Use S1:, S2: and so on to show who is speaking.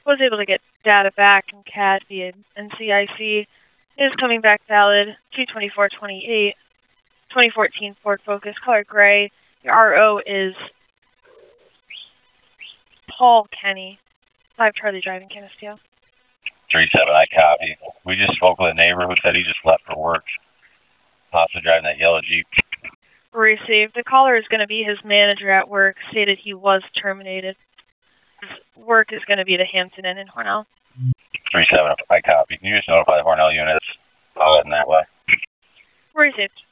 S1: Was able to get data back from CAD via NCIC. Is coming back valid 2/24/28, 2014 Ford Focus, color gray. Your RO is Paul Kenny. 5 Charlie driving, Canisteo.
S2: 3-7, I copy. We just spoke with a neighbor who said he just left for work, possibly driving that yellow Jeep.
S1: Received. The caller is going to be his manager at work, stated he was terminated. His work is going to be the Hampton Inn in Hornell.
S2: 3-7, I copy. Can you just notify the Hornell units? I'll let them that way.
S1: Received.